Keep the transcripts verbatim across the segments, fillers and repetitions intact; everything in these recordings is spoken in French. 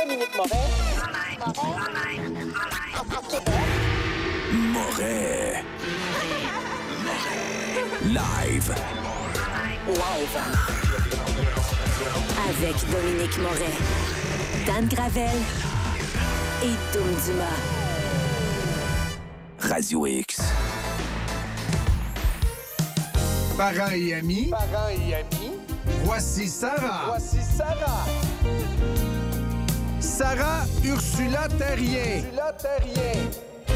Dominique Moret. Moret. Live. Live. Avec Dominique Moret, Dan Gravel et Dom Dumas. Radio X. Parents et amis. Parents et amis. Voici Sarah. Voici Sarah. Sarah Ursula Terrien. Ursula Terrien.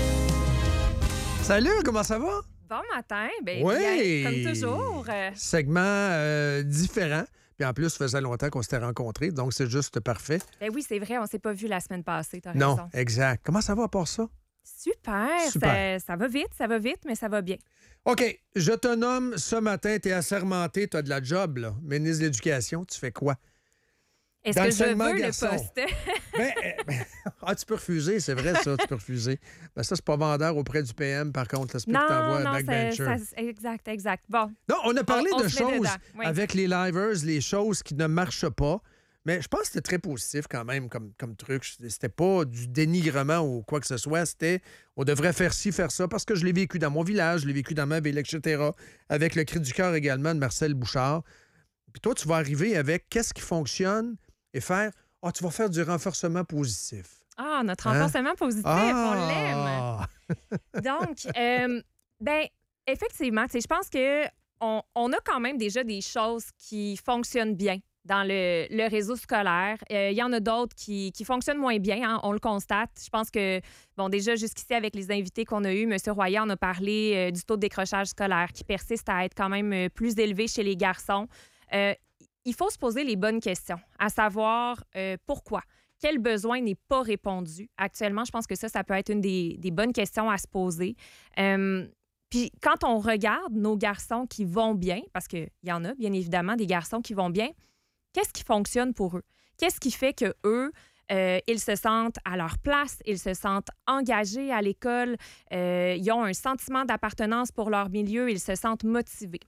Salut, comment ça va? Bon matin, bien, Oui. bien, comme toujours. Euh, Segment euh, différent. Puis en plus, ça faisait longtemps qu'on s'était rencontrés, donc c'est juste parfait. Ben oui, c'est vrai, on s'est pas vu la semaine passée, t'as Non, raison. exact. Comment ça va à part ça? Super, Super. Ça, ça va vite, ça va vite, mais ça va bien. OK, je te nomme ce matin, t'es assermenté, t'as de la job, là. Ministre de l'Éducation, tu fais quoi? Est-ce Dans que le je segment veux garçon. le poste? Ben, euh, ben, ah, tu peux refuser, c'est vrai, ça, tu peux refuser. Ben, ça, c'est pas vendeur auprès du P M, par contre. Là, c'est pour que t'envoies non, un non, c'est, backbencher. ça, exact, exact. Bon, Non, on a parlé On- on de se met choses dedans, oui. avec les livers, les choses qui ne marchent pas. Mais je pense que c'était très positif quand même comme, comme truc. C'était pas du dénigrement ou quoi que ce soit. C'était on devrait faire ci, faire ça, parce que je l'ai vécu dans mon village, je l'ai vécu dans ma ville, et cetera. Avec le cri du cœur également de Marcel Bouchard. Puis toi, tu vas arriver avec qu'est-ce qui fonctionne et faire ah, tu vas faire du renforcement positif. ah, notre Hein? renforcement positif, on l'aime. Donc, euh, ben, effectivement, tu sais, je pense que on, on a quand même déjà des choses qui fonctionnent bien dans le, le réseau scolaire. Euh, Il y en a d'autres qui, qui fonctionnent moins bien, hein, on le constate. Je pense que, bon, déjà jusqu'ici, avec les invités qu'on a eus, M. Royer en a parlé euh, du taux de décrochage scolaire qui persiste à être quand même euh, plus élevé chez les garçons. Euh, il faut se poser les bonnes questions, à savoir euh, pourquoi. Quel besoin n'est pas répondu actuellement? Je pense que ça, ça peut être une des, des bonnes questions à se poser. Euh, Puis quand on regarde nos garçons qui vont bien, parce qu'il y en a bien évidemment des garçons qui vont bien, qu'est-ce qui fonctionne pour eux? Qu'est-ce qui fait que eux, euh, ils se sentent à leur place, ils se sentent engagés à l'école, euh, ils ont un sentiment d'appartenance pour leur milieu, ils se sentent motivés.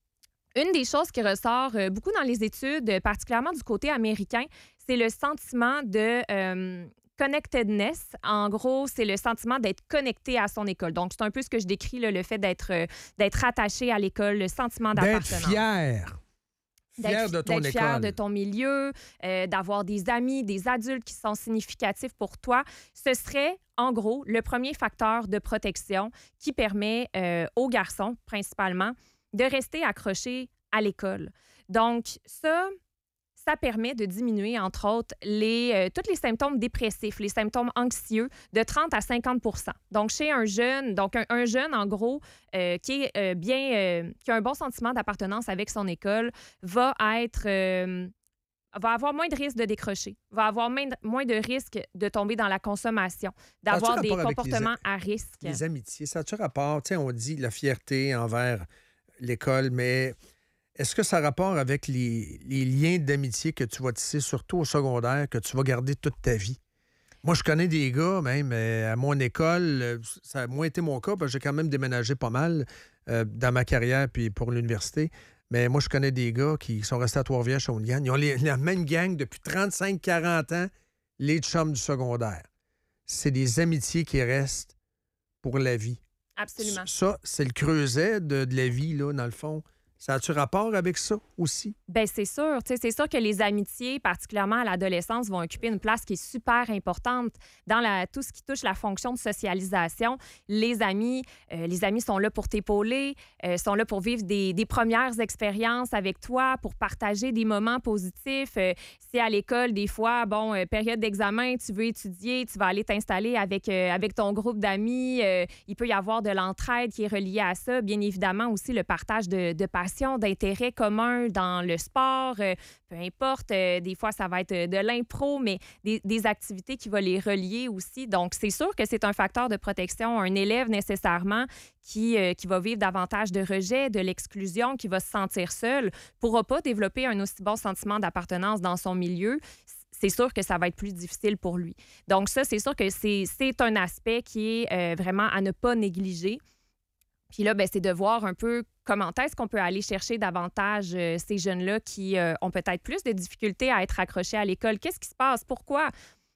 Une des choses qui ressort euh, beaucoup dans les études, euh, particulièrement du côté américain, c'est le sentiment de euh, connectedness. En gros, c'est le sentiment d'être connecté à son école. Donc, c'est un peu ce que je décris, là, le fait d'être, euh, d'être attaché à l'école, le sentiment D'être d'appartenance. fier. Fier de ton d'être école. fier de ton milieu, euh, d'avoir des amis, des adultes qui sont significatifs pour toi. Ce serait, en gros, le premier facteur de protection qui permet euh, aux garçons, principalement, de rester accrochés à l'école. Donc, ça, ça permet de diminuer, entre autres, les, euh, tous les symptômes dépressifs, les symptômes anxieux, de trente à cinquante pour cent. Donc, chez un jeune, donc un, un jeune, en gros, euh, qui est euh, bien, euh, qui a un bon sentiment d'appartenance avec son école, va être... euh, va avoir moins de risques de décrocher, va avoir moins de, moins de risques de tomber dans la consommation, d'avoir Ça a-tu des rapport avec les comportements a- à risque. Les amitiés, ça a-tu rapport? Tu sais, on dit la fierté envers l'école, mais est-ce que ça a rapport avec les, les liens d'amitié que tu vas tisser, surtout au secondaire, que tu vas garder toute ta vie? Moi, je connais des gars, même, euh, à mon école, euh, ça a moins été mon cas, parce que j'ai quand même déménagé pas mal euh, dans ma carrière puis pour l'université. Mais moi, je connais des gars qui sont restés à Trois-Rivières, Shawinigan. Ils ont les- la même gang depuis trente-cinq à quarante ans, les chums du secondaire. C'est des amitiés qui restent pour la vie. Absolument. Ça, c'est le creuset de, de la vie, là, dans le fond. Ça a-tu rapport avec ça aussi? Bien, c'est sûr. Tu sais, c'est sûr que les amitiés, particulièrement à l'adolescence, vont occuper une place qui est super importante dans la, tout ce qui touche la fonction de socialisation. Les amis, euh, les amis sont là pour t'épauler, euh, sont là pour vivre des, des premières expériences avec toi, pour partager des moments positifs. Euh, si à l'école, des fois, bon, euh, période d'examen, tu veux étudier, tu vas aller t'installer avec, euh, avec ton groupe d'amis. Euh, il peut y avoir de l'entraide qui est reliée à ça. Bien évidemment, aussi le partage de, de passion, d'intérêts communs dans le sport, euh, peu importe. Euh, des fois, ça va être de l'impro, mais des, des activités qui vont les relier aussi. Donc, c'est sûr que c'est un facteur de protection. Un élève, nécessairement, qui, euh, qui va vivre davantage de rejet, de l'exclusion, qui va se sentir seul, ne pourra pas développer un aussi bon sentiment d'appartenance dans son milieu. C'est sûr que ça va être plus difficile pour lui. Donc, ça, c'est sûr que c'est, c'est un aspect qui est euh, vraiment à ne pas négliger. Puis là, ben, c'est de voir un peu comment est-ce qu'on peut aller chercher davantage euh, ces jeunes-là qui euh, ont peut-être plus de difficultés à être accrochés à l'école. Qu'est-ce qui se passe? Pourquoi?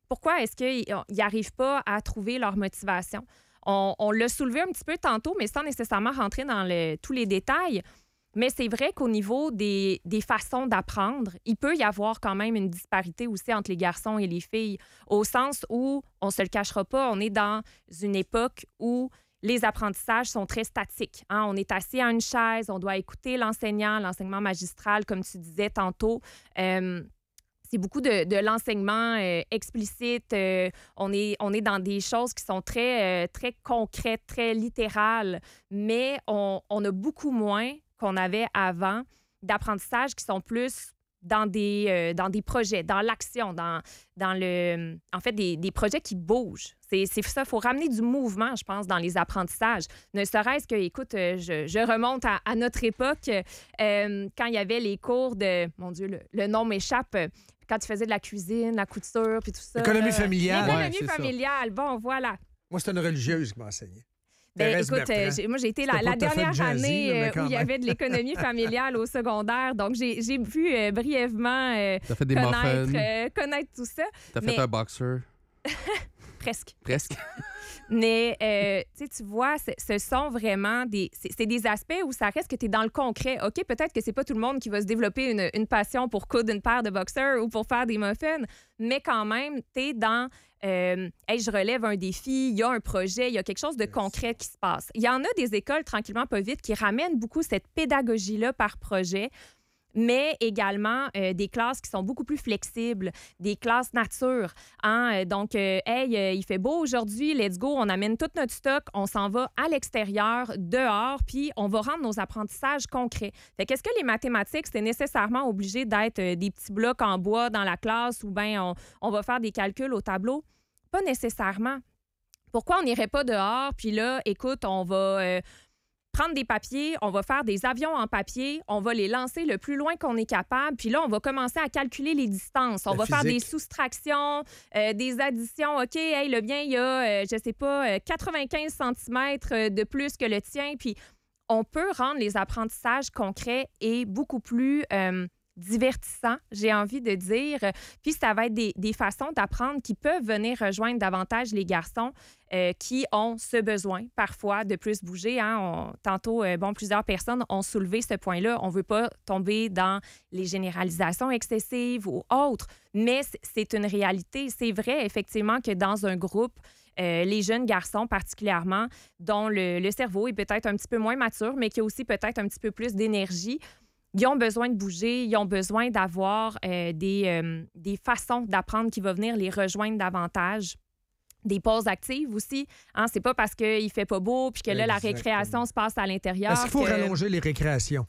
pourquoi est-ce qu'ils n'arrivent pas à trouver leur motivation? On, on l'a soulevé un petit peu tantôt, mais sans nécessairement rentrer dans le, tous les détails. Mais c'est vrai qu'au niveau des, des façons d'apprendre, il peut y avoir quand même une disparité aussi entre les garçons et les filles, au sens où, on ne se le cachera pas, on est dans une époque où les apprentissages sont très statiques. Hein? On est assis à une chaise, on doit écouter l'enseignant, l'enseignement magistral, comme tu disais tantôt. Euh, c'est beaucoup de, de l'enseignement euh, explicite. Euh, on, est, on est dans des choses qui sont très, euh, très concrètes, très littérales, mais on, on a beaucoup moins qu'on avait avant d'apprentissage qui sont plus dans des, euh, dans des projets, dans l'action, dans, dans le, en fait, des, des projets qui bougent. C'est, c'est ça, il faut ramener du mouvement, je pense, dans les apprentissages. Ne serait-ce que, écoute, euh, je, je remonte à, à notre époque, euh, quand il y avait les cours de, mon Dieu, le, le nom m'échappe, quand tu faisais de la cuisine, la couture, puis tout ça. L'économie là. familiale. L'économie Ouais, c'est familiale, bon, voilà. Moi, c'était une religieuse qui m'enseignait. Ben, Thérèse écoute, Bertrand. euh, j'ai- moi, j'ai été la, C'était la pas tout à fait dernière jazzy, année là, mais euh, quand où il y même. avait de l'économie familiale au secondaire. Donc, j'ai, j'ai pu euh, brièvement euh, T'as fait des connaître, muffins. euh, connaître tout ça. T'as fait mais- un boxer. Presque. Presque. Mais euh, tu sais, tu vois, c'est- ce sont vraiment des... C'est, c'est des aspects où ça reste que tu es dans le concret. OK, peut-être que c'est pas tout le monde qui va se développer une, une passion pour coudre une paire de boxers ou pour faire des muffins, mais quand même, tu es dans... Euh, hey, je relève un défi, il y a un projet, il y a quelque chose de concret qui se passe. Il y en a des écoles, tranquillement, pas vite, qui ramènent beaucoup cette pédagogie-là par projet, mais également euh, des classes qui sont beaucoup plus flexibles, des classes nature. Hein? Donc, euh, hey, euh, il fait beau aujourd'hui, let's go, on amène tout notre stock, on s'en va à l'extérieur, dehors, puis on va rendre nos apprentissages concrets. Fait qu'est-ce que les mathématiques, c'est nécessairement obligé d'être euh, des petits blocs en bois dans la classe ou bien on, on va faire des calculs au tableau? Pas nécessairement. Pourquoi on n'irait pas dehors, puis là, écoute, on va... Euh, prendre des papiers, on va faire des avions en papier, on va les lancer le plus loin qu'on est capable, puis là, on va commencer à calculer les distances. On La va faire des physique. soustractions, euh, des additions. OK, hey, le bien, il y a, euh, je sais pas, euh, quatre-vingt-quinze centimètres de plus que le tien, puis on peut rendre les apprentissages concrets et beaucoup plus... euh, divertissant, j'ai envie de dire. Puis ça va être des, des façons d'apprendre qui peuvent venir rejoindre davantage les garçons euh, qui ont ce besoin parfois de plus bouger. Hein. On, tantôt, euh, bon, plusieurs personnes ont soulevé ce point-là. On ne veut pas tomber dans les généralisations excessives ou autres, mais c- c'est une réalité. C'est vrai, effectivement, que dans un groupe, Euh, les jeunes garçons particulièrement, dont le, le cerveau est peut-être un petit peu moins mature, mais qui a aussi peut-être un petit peu plus d'énergie, ils ont besoin de bouger, ils ont besoin d'avoir euh, des, euh, des façons d'apprendre qui vont venir les rejoindre davantage. Des pauses actives aussi. Hein, c'est pas parce qu'il fait pas beau puis que là, la Exactement. récréation se passe à l'intérieur. Est-ce qu'il faut que... rallonger les récréations?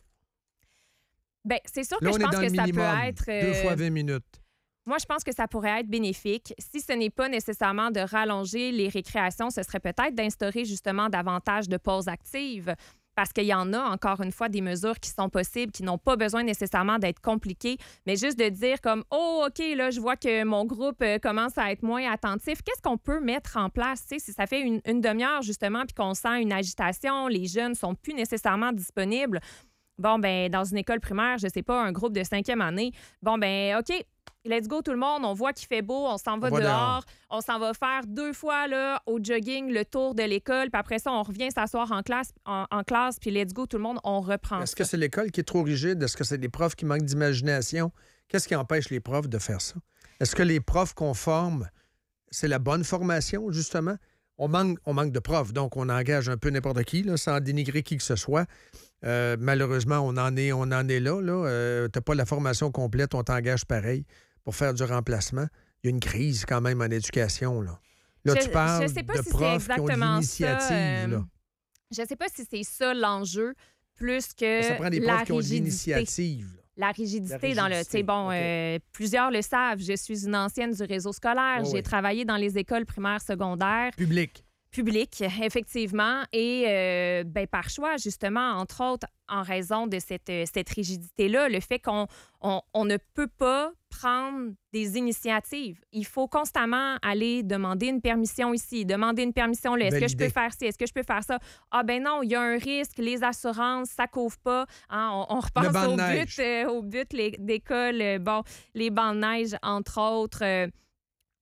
Ben, c'est sûr Là, que on je est pense dans que le ça minimum. peut être... euh, Deux fois vingt minutes. Moi, je pense que ça pourrait être bénéfique. Si ce n'est pas nécessairement de rallonger les récréations, ce serait peut-être d'instaurer justement davantage de pauses actives. Parce qu'il y en a, encore une fois, des mesures qui sont possibles, qui n'ont pas besoin nécessairement d'être compliquées, mais juste de dire comme « Oh, OK, là, je vois que mon groupe euh, commence à être moins attentif. Qu'est-ce qu'on peut mettre en place? » Tu sais, si ça fait une, une demi-heure, justement, puis qu'on sent une agitation, les jeunes ne sont plus nécessairement disponibles. Bon, ben dans une école primaire, je sais pas, un groupe de cinquième année, bon, ben OK, let's go tout le monde, on voit qu'il fait beau, on s'en va, On va dehors, dehors. on s'en va faire deux fois là, au jogging le tour de l'école, puis après ça, on revient s'asseoir en classe, en, en classe, puis let's go tout le monde, on reprend Est-ce ça. que c'est l'école qui est trop rigide? Est-ce que c'est les profs qui manquent d'imagination? Qu'est-ce qui empêche les profs de faire ça? Est-ce que les profs qu'on forme, c'est la bonne formation, justement? On manque, on manque de profs, donc on engage un peu n'importe qui, là, sans dénigrer qui que ce soit. Euh, malheureusement, on en est, on en est là. là. Euh, tu n'as pas la formation complète, on t'engage pareil pour faire du remplacement. Il y a une crise quand même en éducation. Là, là Je- tu parles je sais pas de si c'est profs qui ont de exactement l'initiative. ça, euh, là. Je sais pas si c'est ça l'enjeu, plus que Ça prend des la profs qui ont de rigidité. l'initiative. là. La rigidité, La dans le. Tu rigidité, sais, bon, OK. euh, plusieurs le savent, je suis une ancienne du réseau scolaire. Oh J'ai oui. travaillé dans les écoles primaires, secondaires. Public. Public, effectivement, et euh, ben, par choix, justement, entre autres, en raison de cette, euh, cette rigidité-là, le fait qu'on on, on ne peut pas prendre des initiatives. Il faut constamment aller demander une permission ici, demander une permission là. Est-ce que je Valider. peux faire ci? Est-ce que je peux faire ça? Ah ben non, il y a un risque, les assurances, ça couvre pas. Hein, on, on repense banc de au neige. but, euh, au but les- d'école, euh, bon, les bancs de neige, entre autres. euh,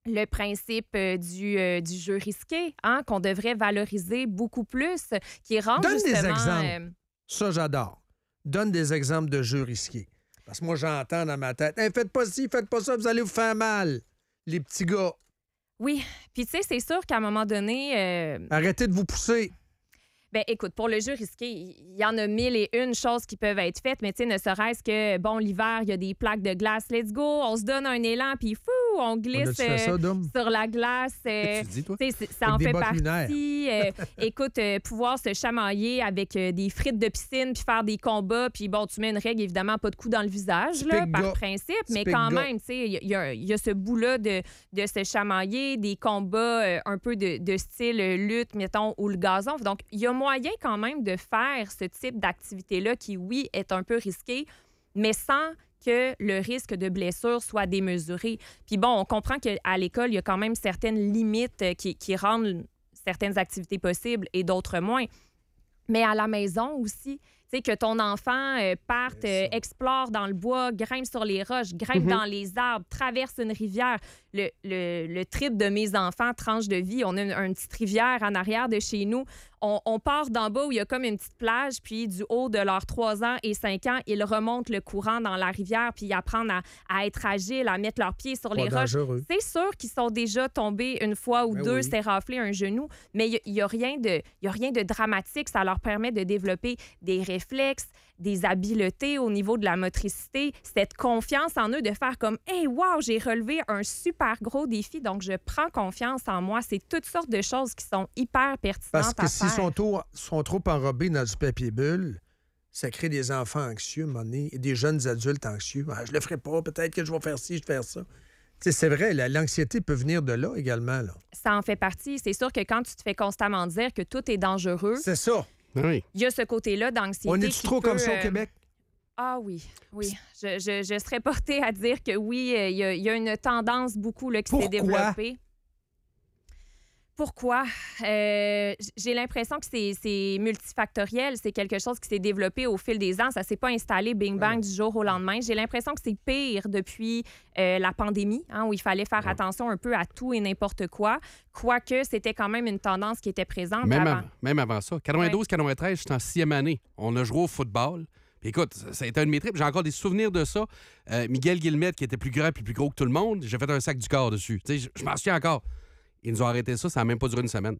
le principe euh, du, euh, du jeu risqué, hein, qu'on devrait valoriser beaucoup plus, qui rend Donne des justement... exemples. euh, Ça, j'adore. Donne des exemples de jeux risqués. Parce que moi, j'entends dans ma tête, hey, faites pas ci, faites pas ça, vous allez vous faire mal, les petits gars. oui, puis tu sais, c'est sûr qu'à un moment donné... euh, Arrêtez de vous pousser. Ben, écoute, pour le jeu risqué, il y en a mille et une choses qui peuvent être faites, mais tu sais, ne serait-ce que, bon, l'hiver, il y a des plaques de glace, let's go, on se donne un élan, puis fou, on glisse On a-tu fait ça, euh, Dom? sur la glace. euh, Tu dis, toi? tu sais, c'est- ça Avec en des fait bottes partie. euh, écoute, euh, pouvoir se chamailler avec euh, des frites de piscine, puis faire des combats, puis bon, tu mets une règle, évidemment, pas de coups dans le visage, là, Typique par gars. principe, mais Typique quand gars. même, tu sais, il y, a- il y a ce bout-là de, de se chamailler, des combats euh, un peu de, de style euh, lutte, mettons, ou le gazon. Donc, il y a moyen quand même de faire ce type d'activité-là qui, oui, est un peu risqué, mais sans que le risque de blessure soit démesuré. Puis bon, on comprend qu'à l'école, il y a quand même certaines limites euh, qui, qui rendent certaines activités possibles et d'autres moins. Mais à la maison aussi, tu sais, que ton enfant euh, parte, euh, explore dans le bois, grimpe sur les roches, grimpe Mhm. dans les arbres, traverse une rivière. Le, le, le trip de mes enfants, tranche de vie, on a une, une petite rivière en arrière de chez nous. On, on part d'en bas où il y a comme une petite plage, puis du haut de leurs trois ans et cinq ans, ils remontent le courant dans la rivière, puis ils apprennent à, à être agiles, à mettre leurs pieds sur Pas les roches. dangereux. C'est sûr qu'ils sont déjà tombés une fois ou Ben deux, oui. s'est raflé un genou, mais il n'y a, rien de- y a rien de dramatique. Ça leur permet de développer des réflexes, des habiletés au niveau de la motricité, cette confiance en eux de faire comme « Hey, wow, j'ai relevé un super gros défi, donc je prends confiance en moi. » C'est toutes sortes de choses qui sont hyper pertinentes Parce que à s'ils faire. sont trop, sont trop enrobés dans du papier bulle, ça crée des enfants anxieux, à un moment donné, et des jeunes adultes anxieux. Ah, je le ferai pas, peut-être que je vais faire ci, je vais faire ça. Tu sais, c'est vrai, la- l'anxiété peut venir de là également. Là. Ça en fait partie. C'est sûr que quand tu te fais constamment dire que tout est dangereux, C'est ça. Oui. il y a ce côté-là d'anxiété. On est-tu qui trop peut, comme ça au euh, Québec? Ah oui, oui. Je, je, je serais portée à dire que oui, euh, il y, a- il y a une tendance beaucoup là, qui s'est Pourquoi? développée. Pourquoi? Euh, j- j'ai l'impression que c'est, c'est multifactoriel. C'est quelque chose qui s'est développé au fil des ans. Ça ne s'est pas installé bing-bang du jour au lendemain. J'ai l'impression que c'est pire depuis euh, la pandémie, hein, où il fallait faire attention un peu à tout et n'importe quoi. Quoique, c'était quand même une tendance qui était présente Même, avant. av- même avant ça. quatre-vingt-douze quatre-vingt-treize, j'étais en sixième année. On a joué au football. Puis écoute, ça, ça a été un de mes trips. J'ai encore des souvenirs de ça. Euh, Miguel Guillemette, qui était plus grand puis plus gros que tout le monde, j'ai fait un sac du corps dessus. Tu sais, je, je m'en souviens encore. Ils nous ont arrêté ça, ça n'a même pas duré une semaine.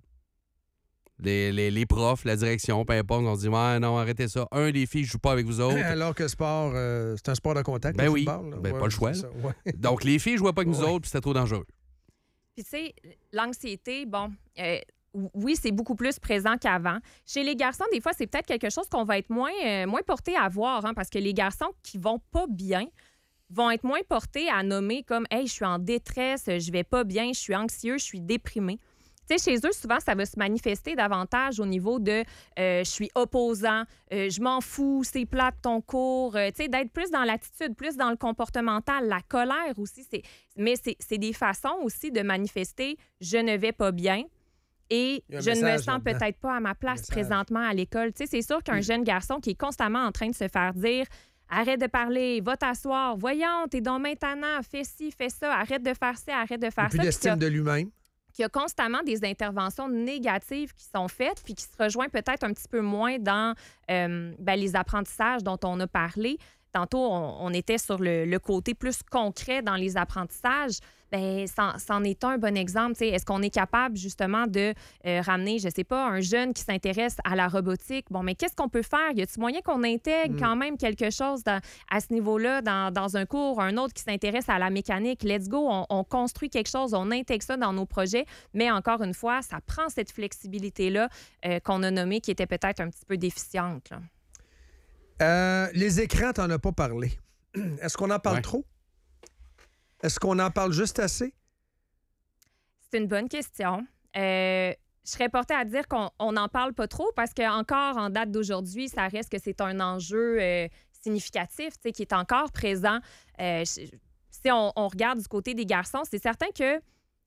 Les, les, les profs, la direction, peu importe, on dit ouais, non, arrêtez ça. Un des filles ne joue pas avec vous autres. Alors que sport, euh, c'est un sport de contact. Ben le oui. football, là. Ben, Ouais, pas le choix, c'est là. ça, ouais. Donc, les filles ne jouaient pas avec nous Ouais. autres, puis c'était trop dangereux. Puis, tu sais, l'anxiété, bon, euh, oui, c'est beaucoup plus présent qu'avant. Chez les garçons, des fois, c'est peut-être quelque chose qu'on va être moins, euh, moins porté à voir, hein, parce que les garçons qui vont pas bien vont être moins portés à nommer comme « Hey, je suis en détresse, je vais pas bien, je suis anxieux, je suis déprimé ». Tu sais, chez eux, souvent, ça va se manifester davantage au niveau de euh, je suis opposant, euh, je m'en fous, c'est plate ton cours. Euh, tu sais, d'être plus dans l'attitude, plus dans le comportemental, la colère aussi. C'est, mais c'est, c'est des façons aussi de manifester je ne vais pas bien et Il y a un je ne me message sens là-dedans. peut-être pas à ma place Message. présentement à l'école. Tu sais, c'est sûr qu'un jeune garçon qui est constamment en train de se faire dire arrête de parler, va t'asseoir, voyons, t'es donc maintenant, fais ci, fais ça, arrête de faire ci, arrête de Il faire n'y a plus ça. Puis d'estime de lui-même. qu'il y a constamment des interventions négatives qui sont faites, puis qui se rejoignent peut-être un petit peu moins dans euh, ben, les apprentissages dont on a parlé. Tantôt, on, on était sur le, le côté plus concret dans les apprentissages. Bien, c'en, c'en est un bon exemple. T'sais, est-ce qu'on est capable justement de euh, ramener, je ne sais pas, un jeune qui s'intéresse à la robotique? Bon, mais qu'est-ce qu'on peut faire? Y a-t-il moyen qu'on intègre Mm. quand même quelque chose dans- à ce niveau-là dans, dans un cours? Un autre qui s'intéresse à la mécanique? Let's go, on, on construit quelque chose, on intègre ça dans nos projets. Mais encore une fois, ça prend cette flexibilité-là euh, qu'on a nommée qui était peut-être un petit peu déficiente, là. Euh, les écrans, tu n'en as pas parlé. Est-ce qu'on en parle Ouais. trop? Est-ce qu'on en parle juste assez? C'est une bonne question. Euh, je serais portée à dire qu'on n'en parle pas trop parce qu'encore en date d'aujourd'hui, ça reste que c'est un enjeu euh, significatif, tu sais, qui est encore présent. Euh, je- si on, on regarde du côté des garçons, c'est certain que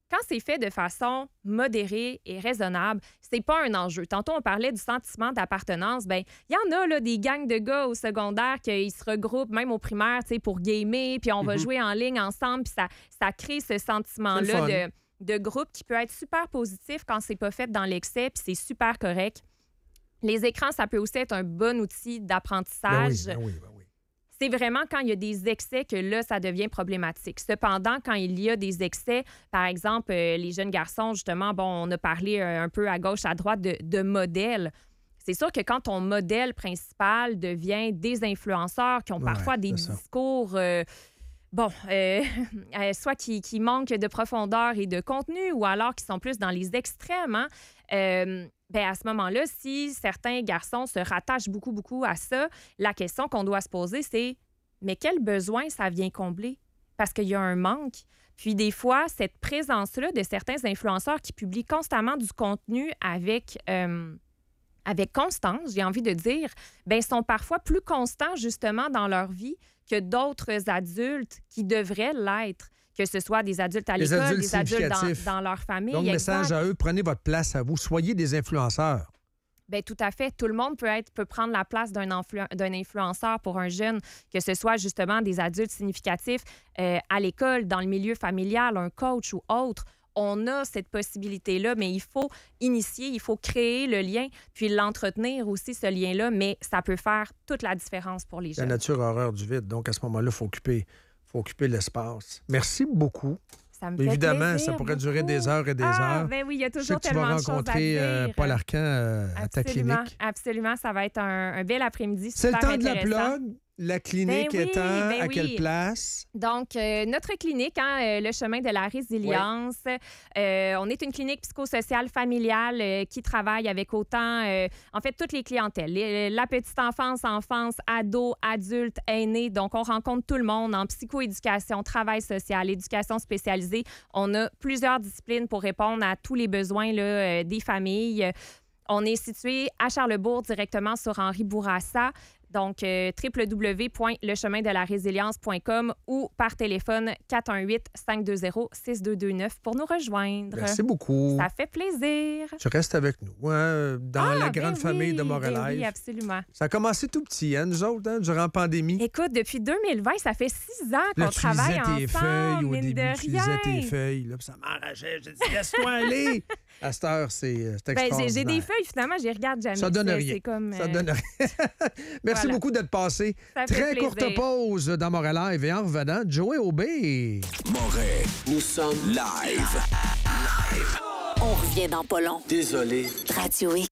quand c'est fait de façon modérée et raisonnable, c'est pas un enjeu. Tantôt, on parlait du sentiment d'appartenance. Bien, il y en a là, des gangs de gars au secondaire qui se regroupent, même au primaire, pour gamer, puis on va Mm-hmm. jouer en ligne ensemble, puis ça, ça crée ce sentiment-là de, de groupe qui peut être super positif quand c'est pas fait dans l'excès, puis c'est super correct. Les écrans, ça peut aussi être un bon outil d'apprentissage. Ben oui, ben oui, ben oui. C'est vraiment quand il y a des excès que là, ça devient problématique. Cependant, quand il y a des excès, par exemple, euh, les jeunes garçons, justement, bon, on a parlé euh, un peu à gauche, à droite de, de modèles. C'est sûr que quand ton modèle principal devient des influenceurs qui ont Ouais, parfois des c'est ça. discours... euh, Bon, euh, euh, soit qui, qui manquent de profondeur et de contenu ou alors qui sont plus dans les extrêmes, hein, euh, ben à ce moment-là, si certains garçons se rattachent beaucoup, beaucoup à ça, la question qu'on doit se poser, c'est mais quel besoin ça vient combler? Parce qu'il y a un manque. Puis des fois, cette présence-là de certains influenceurs qui publient constamment du contenu avec... Euh, avec constance, j'ai envie de dire, ben sont parfois plus constants justement dans leur vie que d'autres adultes qui devraient l'être, que ce soit des adultes à Les l'école, adultes des adultes dans, significatifs. dans leur famille. Donc, message exact. à eux, prenez votre place à vous. Soyez des influenceurs. Bien, tout à fait. Tout le monde peut être peut prendre la place d'un, influ- d'un influenceur pour un jeune, que ce soit justement des adultes significatifs euh, à l'école, dans le milieu familial, un coach ou autre. On a cette possibilité-là, mais il faut initier, il faut créer le lien, puis l'entretenir aussi, ce lien-là, mais ça peut faire toute la différence pour les La jeunes. nature a horreur du vide. Donc, à ce moment-là, il faut occuper, faut occuper l'espace. Merci beaucoup. Ça me fait Évidemment, plaisir ça pourrait durer beaucoup. des heures et des ah, heures. Ben oui, il y a Je sais toujours que tu vas tellement de choses à rencontrer dire. euh, Paul Arcan euh, à ta Absolument, clinique. absolument. Ça va être un, un bel après-midi. C'est le super temps de la intéressant. plug. La clinique Ben oui, étant ben à oui. quelle place? Donc, euh, notre clinique, hein, euh, le chemin de la résilience, euh, on est une clinique psychosociale familiale euh, qui travaille avec autant, euh, en fait, toutes les clientèles. Les- la petite enfance, enfance, ado, adulte, aîné. Donc, on rencontre tout le monde en psychoéducation, travail social, éducation spécialisée. On a plusieurs disciplines pour répondre à tous les besoins là, euh, des familles. On est situé à Charlesbourg, directement sur Henri Bourassa. Donc, euh, w w w point le chemin de la résilience point com ou par téléphone quatre un huit, cinq deux zéro, six deux deux neuf pour nous rejoindre. Merci beaucoup. Ça fait plaisir. Tu restes avec nous, hein, dans Ah, la ben grande famille oui, de Montréal. ben oui, absolument. Ça a commencé tout petit, hein, nous autres, hein, durant la pandémie. Écoute, depuis deux mille vingt, ça fait six ans Là, qu'on tu travaille lisais tes ensemble, feuilles au mine début, de tu lisais tes rien. feuilles. Là, puis ça m'enrageait. J'ai dit, laisse-toi aller. À cette heure, c'est euh, c'est Ben, j'ai, extraordinaire. j'ai des feuilles, finalement, je les regarde jamais. Ça donne C'est- rien. C'est comme, Ça euh, donne rien. Merci voilà. beaucoup d'être passé. Ça fait Très plaisir. courte pause dans Montréal Live et en revenant, Joey Aubé. Moret, nous sommes live. On revient dans pas long. Désolé. Radio X.